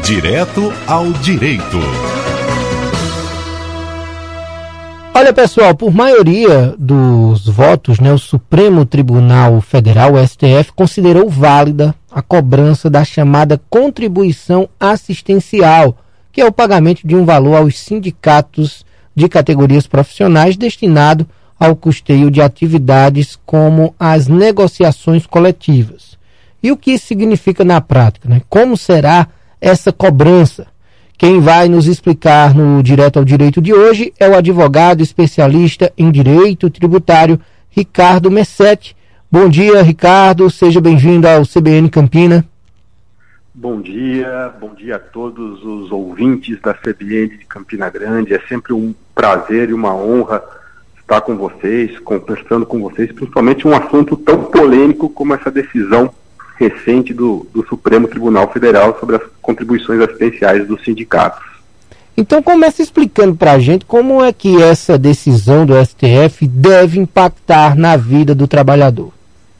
Direto ao direito. Olha, pessoal, por maioria dos votos, o Supremo Tribunal Federal, o STF, considerou válida a cobrança da chamada contribuição assistencial, que é o pagamento de um valor aos sindicatos de categorias profissionais destinado ao custeio de atividades como as negociações coletivas. E o que isso significa na prática, Como será essa cobrança? Quem vai nos explicar no Direto ao Direito de hoje é o advogado especialista em direito tributário, Ricardo Messetti. Bom dia, Ricardo. Seja bem-vindo ao CBN Campina. Bom dia a todos os ouvintes da CBN de Campina Grande. É sempre um prazer e uma honra estar com vocês, conversando com vocês, principalmente um assunto tão polêmico como essa decisão recente do Supremo Tribunal Federal sobre as contribuições assistenciais dos sindicatos. Então começa explicando para a gente como é que essa decisão do STF deve impactar na vida do trabalhador.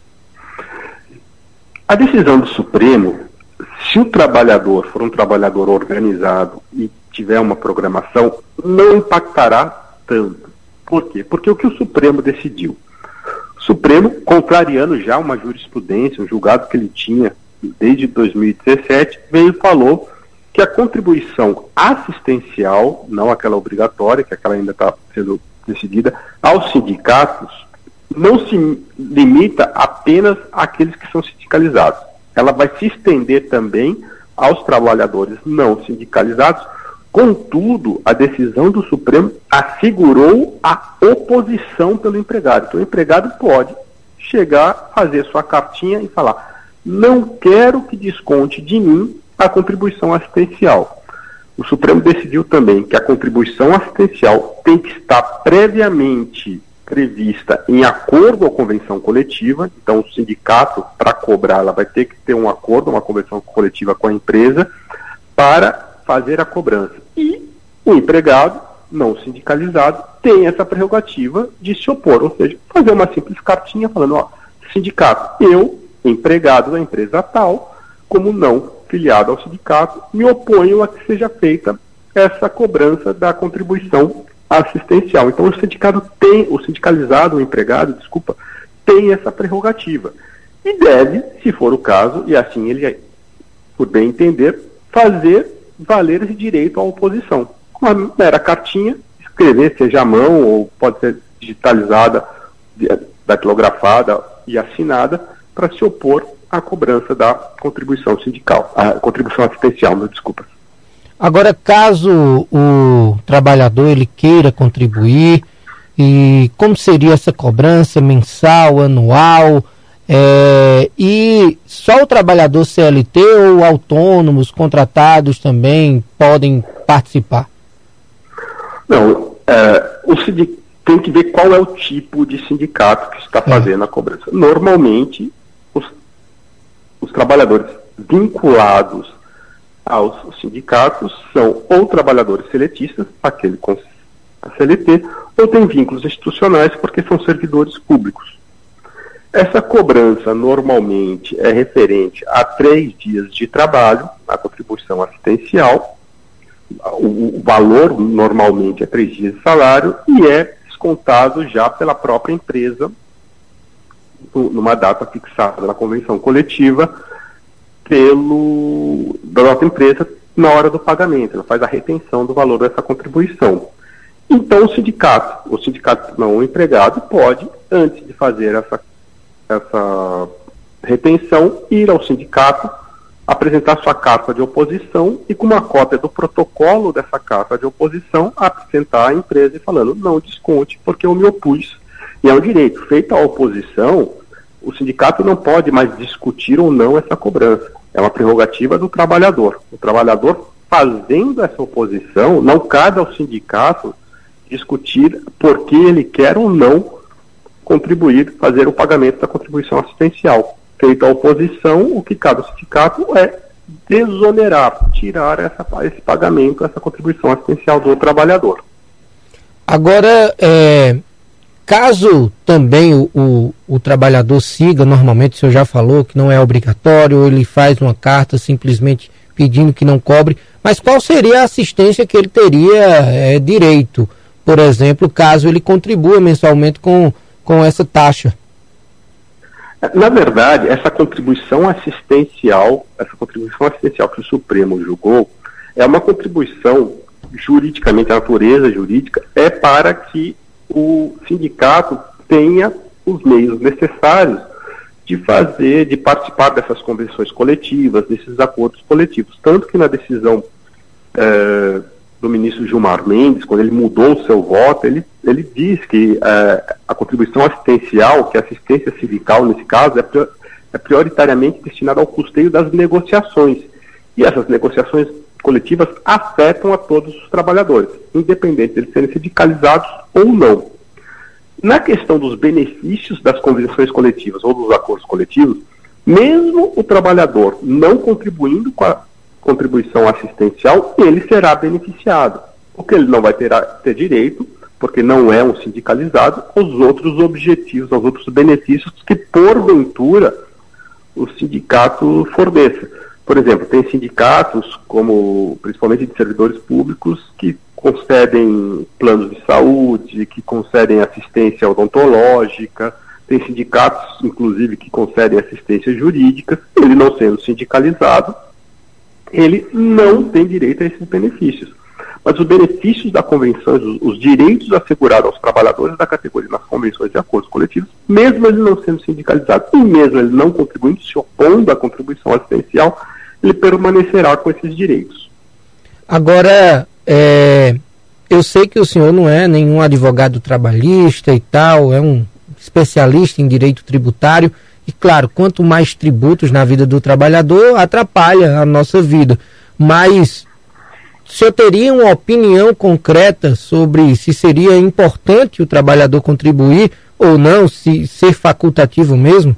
A decisão do Supremo, se o trabalhador for um trabalhador organizado e tiver uma programação, não impactará tanto. Por quê? Porque o que o Supremo decidiu? O Supremo, contrariando já uma jurisprudência, um julgado que ele tinha desde 2017, veio e falou que a contribuição assistencial, não aquela obrigatória, que aquela ainda está sendo decidida, aos sindicatos, não se limita apenas àqueles que são sindicalizados. Ela vai se estender também aos trabalhadores não sindicalizados. Contudo, a decisão do Supremo assegurou a oposição pelo empregado. Então, o empregado pode chegar, fazer sua cartinha e falar: não quero que desconte de mim a contribuição assistencial. O Supremo decidiu também que a contribuição assistencial tem que estar previamente prevista em acordo à convenção coletiva. Então, o sindicato, para cobrar, ela vai ter que ter um acordo, uma convenção coletiva com a empresa, para fazer a cobrança. E o empregado, não sindicalizado, tem essa prerrogativa de se opor, ou seja, fazer uma simples cartinha falando: sindicato, eu, empregado da empresa tal, como não filiado ao sindicato, me oponho a que seja feita essa cobrança da contribuição assistencial. Então o sindicalizado, o empregado, tem essa prerrogativa. E deve, se for o caso, e assim ele, por bem entender, fazer valer esse direito à oposição. Com uma mera cartinha, escrever, seja à mão ou pode ser digitalizada, datilografada e assinada, para se opor à cobrança da contribuição sindical, a contribuição assistencial, desculpa. Agora, caso o trabalhador ele queira contribuir, e como seria essa cobrança mensal, anual? E só o trabalhador CLT ou autônomos, contratados também podem participar? Não, tem que ver qual é o tipo de sindicato que está fazendo a cobrança. Normalmente, os trabalhadores vinculados aos sindicatos são ou trabalhadores seletistas, aquele com a CLT, ou tem vínculos institucionais porque são servidores públicos. Essa cobrança normalmente é referente a 3 dias de trabalho, a contribuição assistencial. O valor normalmente é 3 dias de salário e é descontado já pela própria empresa numa data fixada na convenção coletiva da nossa empresa na hora do pagamento. Ela faz a retenção do valor dessa contribuição. Então o sindicato não, o empregado pode, antes de fazer essa retenção, ir ao sindicato, apresentar sua carta de oposição e com uma cópia do protocolo dessa carta de oposição apresentar à empresa e falando: não desconte porque eu me opus. E é um direito. Feita a oposição, o sindicato não pode mais discutir ou não essa cobrança. É uma prerrogativa do trabalhador. O trabalhador, fazendo essa oposição, não cabe ao sindicato discutir por que ele quer ou não contribuir, fazer o pagamento da contribuição assistencial. Feita a oposição, o que cabe ao sindicato é desonerar, tirar esse pagamento, essa contribuição assistencial do trabalhador. Agora, caso também o trabalhador siga, normalmente o senhor já falou que não é obrigatório, ele faz uma carta simplesmente pedindo que não cobre, mas qual seria a assistência que ele teria direito, por exemplo, caso ele contribua mensalmente com essa taxa? Na verdade, essa contribuição assistencial que o Supremo julgou, é uma contribuição juridicamente, a natureza jurídica é para que o sindicato tenha os meios necessários de participar dessas convenções coletivas, desses acordos coletivos. Tanto que na decisão do ministro Gilmar Mendes, quando ele mudou o seu voto, ele diz que a contribuição assistencial, que é a assistência sindical nesse caso, é prioritariamente destinada ao custeio das negociações. E essas negociações coletivas afetam a todos os trabalhadores, independente de eles serem sindicalizados ou não. Na questão dos benefícios das convenções coletivas ou dos acordos coletivos, mesmo o trabalhador não contribuindo com a contribuição assistencial, ele será beneficiado, porque ele não vai ter direito, porque não é um sindicalizado, aos outros objetivos, aos outros benefícios que, porventura, o sindicato forneça. Por exemplo, tem sindicatos, como principalmente de servidores públicos, que concedem planos de saúde, que concedem assistência odontológica, tem sindicatos, inclusive, que concedem assistência jurídica. Ele não sendo sindicalizado, ele não tem direito a esses benefícios. Mas os benefícios da convenção, os direitos assegurados aos trabalhadores da categoria nas convenções e acordos coletivos, mesmo ele não sendo sindicalizado e mesmo ele não contribuindo, se opondo à contribuição assistencial, ele permanecerá com esses direitos. Agora, eu sei que o senhor não é nenhum advogado trabalhista e tal, é um especialista em direito tributário, e claro, quanto mais tributos na vida do trabalhador, atrapalha a nossa vida. Mas o senhor teria uma opinião concreta sobre se seria importante o trabalhador contribuir ou não, se ser facultativo mesmo?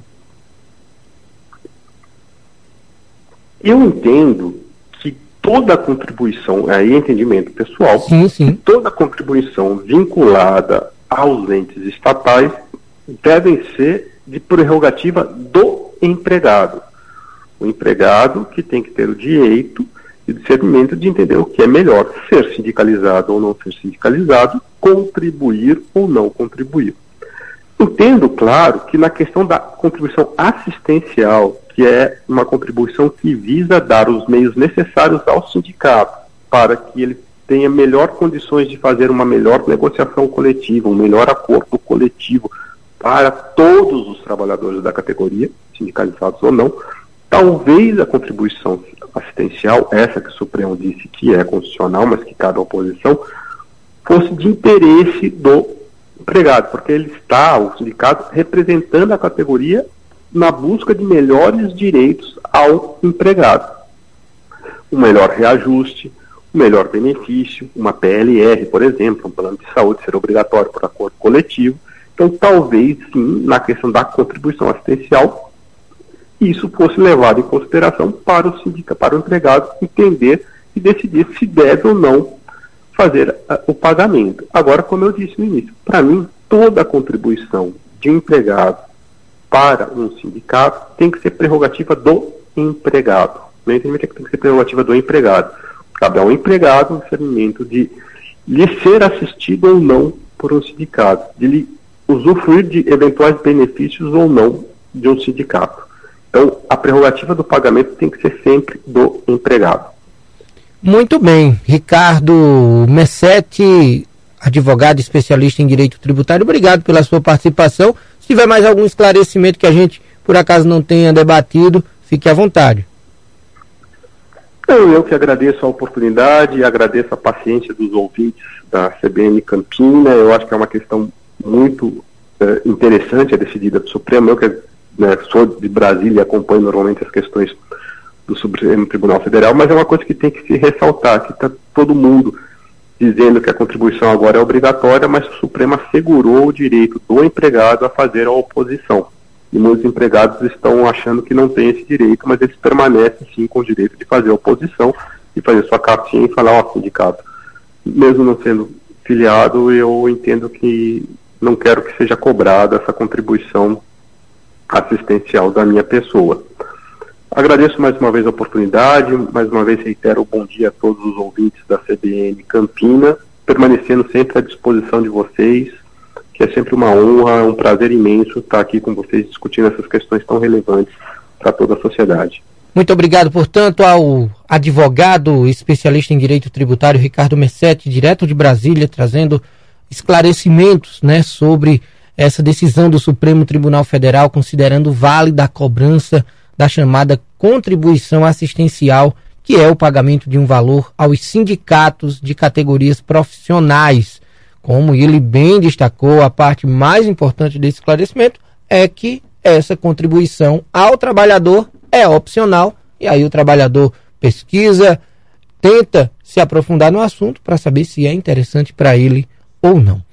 Eu entendo que toda contribuição, aí é entendimento pessoal, sim. Toda contribuição vinculada aos entes estatais devem ser de prerrogativa do empregado. O empregado que tem que ter o direito e discernimento de entender o que é melhor, ser sindicalizado ou não ser sindicalizado, contribuir ou não contribuir. Entendo, claro, que na questão da contribuição assistencial, que é uma contribuição que visa dar os meios necessários ao sindicato para que ele tenha melhor condições de fazer uma melhor negociação coletiva, um melhor acordo coletivo para todos os trabalhadores da categoria, sindicalizados ou não. Talvez a contribuição assistencial, essa que o Supremo disse que é constitucional, mas que cabe à oposição, fosse de interesse do empregado, porque ele está, o sindicato, representando a categoria na busca de melhores direitos ao empregado. Um melhor reajuste, um melhor benefício, uma PLR, por exemplo, um plano de saúde ser obrigatório por acordo coletivo. Então, talvez, sim, na questão da contribuição assistencial, isso fosse levado em consideração para o sindicato, para o empregado entender e decidir se deve ou não fazer o pagamento. Agora, como eu disse no início, para mim, toda a contribuição de empregado para um sindicato tem que ser prerrogativa do empregado. Meu entendimento é que tem que ser prerrogativa do empregado. Cabe ao empregado o discernimento de lhe ser assistido ou não por um sindicato, de lhe usufruir de eventuais benefícios ou não de um sindicato. Então, a prerrogativa do pagamento tem que ser sempre do empregado. Muito bem. Ricardo Messetti, advogado especialista em direito tributário, obrigado pela sua participação. Se tiver mais algum esclarecimento que a gente, por acaso, não tenha debatido, fique à vontade. Eu que agradeço a oportunidade e agradeço a paciência dos ouvintes da CBN Campina. Eu acho que é uma questão muito interessante a decidida do Supremo. Eu que sou de Brasília e acompanho normalmente as questões do Supremo Tribunal Federal, mas é uma coisa que tem que se ressaltar, que está todo mundo dizendo que a contribuição agora é obrigatória, mas o Supremo assegurou o direito do empregado a fazer a oposição. E muitos empregados estão achando que não tem esse direito, mas eles permanecem sim com o direito de fazer a oposição e fazer sua cartinha e falar, sindicato, mesmo não sendo filiado, eu entendo que não quero que seja cobrada essa contribuição assistencial da minha pessoa. Agradeço mais uma vez a oportunidade, mais uma vez reitero o bom dia a todos os ouvintes da CBN Campina, permanecendo sempre à disposição de vocês, que é sempre uma honra, um prazer imenso estar aqui com vocês discutindo essas questões tão relevantes para toda a sociedade. Muito obrigado, portanto, ao advogado especialista em direito tributário Ricardo Messetti, direto de Brasília, trazendo esclarecimentos, né, sobre essa decisão do Supremo Tribunal Federal, considerando válida a cobrança da chamada contribuição assistencial, que é o pagamento de um valor aos sindicatos de categorias profissionais. Como ele bem destacou, a parte mais importante desse esclarecimento é que essa contribuição ao trabalhador é opcional, e aí o trabalhador pesquisa, tenta se aprofundar no assunto para saber se é interessante para ele ou não.